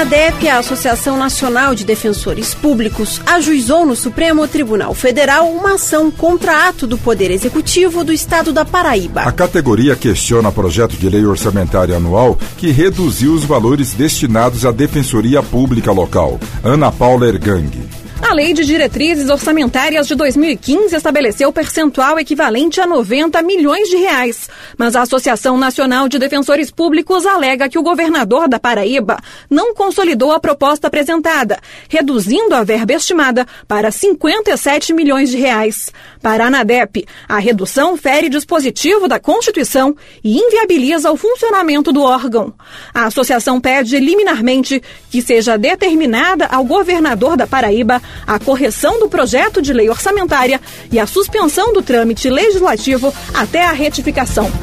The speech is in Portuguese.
ANADEP, a Associação Nacional de Defensores Públicos, ajuizou no Supremo Tribunal Federal uma ação contra ato do Poder Executivo do Estado da Paraíba. A categoria questiona projeto de lei orçamentária anual que reduziu os valores destinados à Defensoria Pública local. Ana Paula Ergang. A Lei de Diretrizes Orçamentárias de 2015 estabeleceu percentual equivalente a 90 milhões de reais. Mas a Associação Nacional de Defensores Públicos alega que o governador da Paraíba não consolidou a proposta apresentada, reduzindo a verba estimada para 57 milhões de reais. Para a ANADEP, a redução fere dispositivo da Constituição e inviabiliza o funcionamento do órgão. A associação pede liminarmente que seja determinada ao governador da Paraíba a correção do projeto de lei orçamentária e a suspensão do trâmite legislativo até a retificação.